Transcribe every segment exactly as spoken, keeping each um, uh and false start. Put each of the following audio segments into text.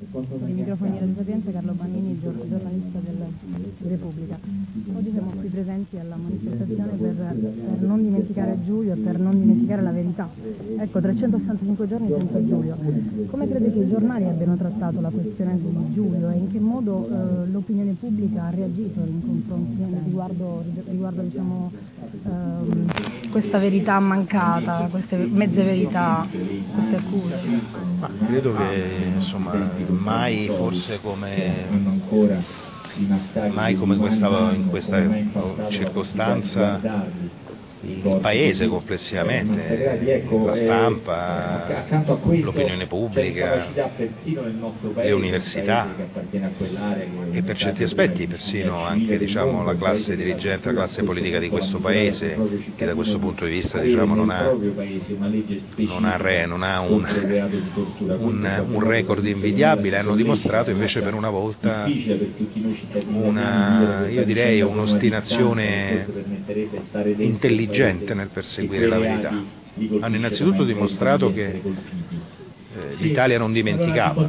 Per i microfoni di Radio Sapienza, Carlo Bannini, giornalista del di Repubblica. Oggi siamo qui presenti alla manifestazione per, per non dimenticare Giulio e per non dimenticare la verità. Ecco, trecentosessantacinque giorni senza Giulio. Come crede che i giornali abbiano trattato la questione di Giulio e in che modo eh, l'opinione pubblica ha reagito in confronti riguardo, riguardo diciamo, ehm, questa verità mancata, queste mezze verità, queste accuse? Ma credo che insomma mai forse come mai come questa, in questa circostanza il Paese complessivamente, la stampa, l'opinione pubblica, le università e per certi aspetti persino anche diciamo, la classe dirigente, la classe politica di questo Paese, che da questo punto di vista diciamo, non ha, non ha, re, non ha un, un, un record invidiabile, hanno dimostrato invece per una volta una, io direi un'ostinazione intelligente nel perseguire la verità. Hanno innanzitutto dimostrato che eh, l'Italia non dimenticava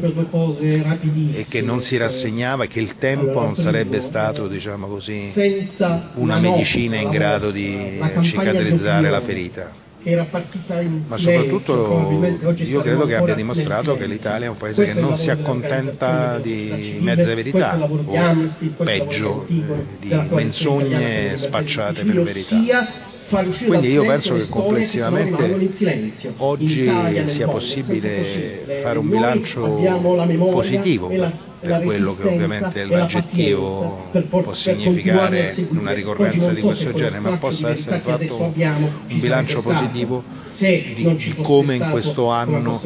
e che non si rassegnava e che il tempo non sarebbe stato, diciamo così, una medicina in grado di cicatrizzare la ferita. Ma soprattutto io credo che abbia dimostrato che l'Italia è un paese che non si accontenta di mezze verità o peggio di menzogne spacciate per verità. Quindi io penso che complessivamente oggi sia possibile fare un bilancio positivo per quello che ovviamente l'aggettivo può significare in una ricorrenza di questo genere, ma possa essere fatto un bilancio positivo di, di come in questo anno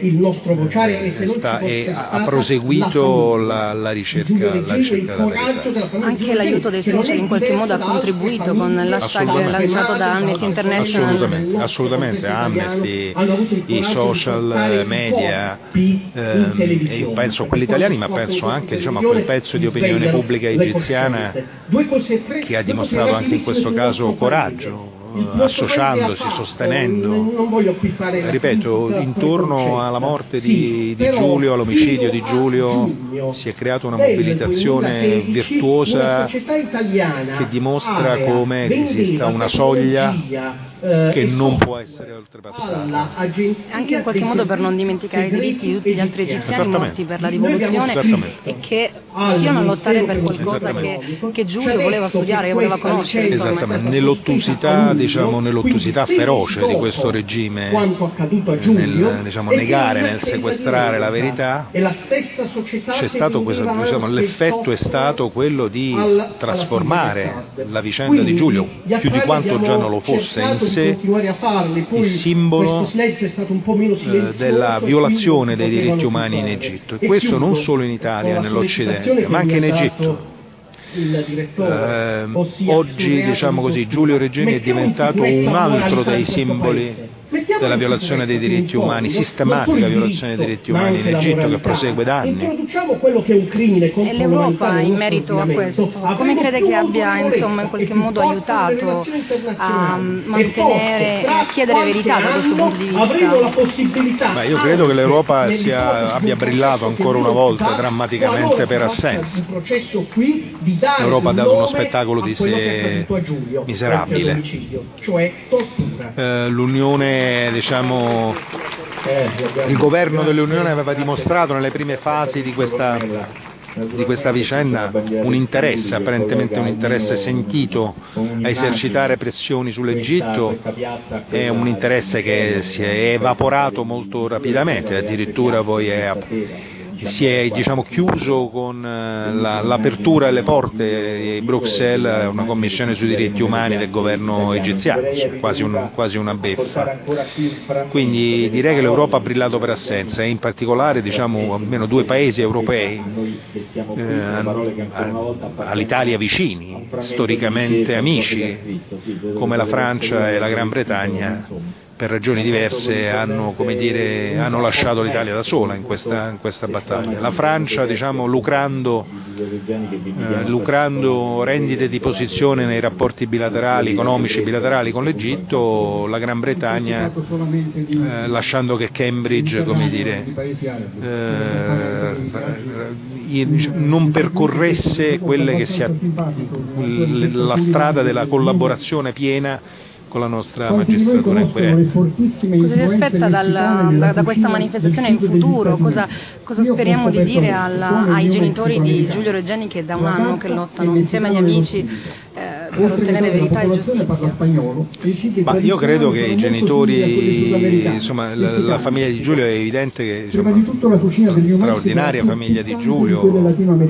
eh, sta, e ha proseguito la, la, ricerca, la ricerca della verità. Anche l'aiuto dei social in qualche modo ha contribuito con l'hashtag lanciato da Amnesty International. Assolutamente, assolutamente. Amnesty, i social media, ehm, e io penso a quelli italiani, ma penso anche diciamo, a quel pezzo di opinione pubblica egiziana che ha dimostrato anche in questo caso coraggio, associandosi, sostenendo, ripeto, intorno alla morte di, di Giulio, all'omicidio di Giulio, si è creata una mobilitazione virtuosa che dimostra come esista una soglia che non può essere oltrepassata. Anche in qualche modo per non dimenticare i diritti di tutti gli altri egiziani morti per la rivoluzione e che continuano a lottare per qualcosa che, che Giulio voleva studiare, che voleva conoscere. Esattamente, nell'ottusità, diciamo, nell'ottusità feroce di questo regime, nel diciamo, negare, nel sequestrare la verità, c'è stato questo, diciamo, l'effetto è stato quello di trasformare la vicenda di Giulio, più di quanto già non lo fosse in sé, il simbolo eh, della violazione dei diritti umani in Egitto, e questo non solo in Italia, nell'Occidente, ma anche in Egitto. Eh, oggi, diciamo così, Giulio Regeni è diventato un altro dei simboli della violazione dei diritti umani, sistematica violazione dei diritti umani in Egitto che prosegue da anni. E l'Europa in merito a questo, come crede che abbia insomma in qualche modo aiutato a mantenere e a chiedere verità da questo punto di vista? Beh, io credo che l'Europa sia, abbia brillato ancora una volta drammaticamente per assenza. L'Europa ha dato uno spettacolo di sé miserabile. Eh, L'Unione Diciamo, il governo dell'Unione aveva dimostrato nelle prime fasi di questa, di questa vicenda un interesse, apparentemente un interesse sentito a esercitare pressioni sull'Egitto, è un interesse che si è evaporato molto rapidamente, addirittura poi è si è diciamo, chiuso con la, l'apertura delle porte di Bruxelles, una commissione sui diritti umani del governo egiziano, quasi, un, quasi una beffa. Quindi direi che l'Europa ha brillato per assenza e in particolare diciamo, almeno due paesi europei eh, all'Italia vicini, storicamente amici, come la Francia e la Gran Bretagna, per ragioni diverse hanno, come dire, hanno lasciato l'Italia da sola in questa, in questa battaglia. La Francia, diciamo, lucrando, eh, lucrando rendite di posizione nei rapporti bilaterali, economici bilaterali con l'Egitto, la Gran Bretagna eh, lasciando che Cambridge, come dire, eh, non percorresse quelle che sia la strada della collaborazione piena con la nostra magistratura inquirente. Cosa si aspetta dal, da, da questa manifestazione in futuro? Cosa, cosa speriamo di dire alla, ai genitori di Giulio Regeni che da un anno che lottano insieme agli amici eh, per ottenere verità e giustizia? Ma io credo che i genitori, insomma la, la famiglia di Giulio è evidente che, insomma, la straordinaria famiglia di Giulio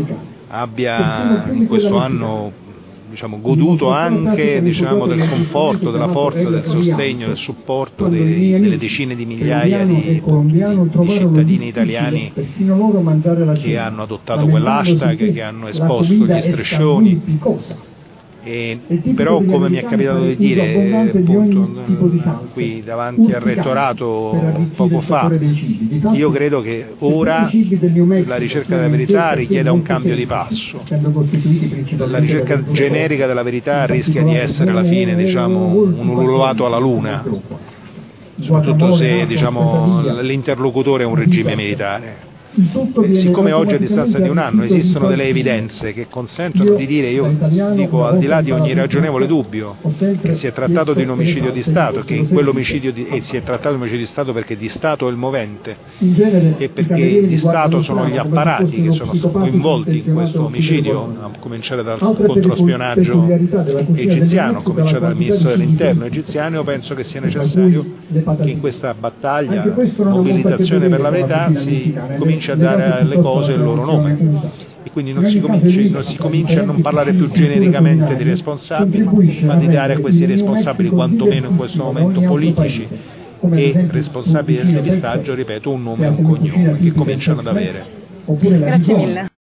abbia in questo anno, diciamo, goduto anche, diciamo, del conforto, della forza, del sostegno, del supporto dei, delle decine di migliaia di, di, di cittadini italiani che hanno adottato quell'hashtag, che hanno esposto gli striscioni. E, però, come mi è capitato di dire appunto qui davanti al rettorato poco fa, io credo che ora la ricerca della verità richieda un cambio di passo. La ricerca generica della verità rischia di essere alla fine, diciamo, un ululato alla luna, soprattutto se, diciamo, l'interlocutore è un regime militare. E siccome oggi a distanza di un anno esistono delle evidenze che consentono di dire, io dico al di là di ogni ragionevole dubbio, che si è trattato di un omicidio di Stato, che in quell'omicidio di, e si è trattato di un omicidio di Stato perché di Stato è il movente e perché di Stato sono gli apparati che sono coinvolti in questo omicidio, a cominciare dal controspionaggio egiziano, a cominciare dal ministro dell'interno egiziano. Io penso che sia necessario che in questa battaglia, mobilitazione per la verità, si cominci a dare alle cose il loro nome e quindi non si comincia, non si comincia a non parlare più genericamente di responsabili, ma di dare a questi responsabili, quantomeno in questo momento politici e responsabili del depistaggio, ripeto, un nome e un cognome che cominciano ad avere. Grazie mille.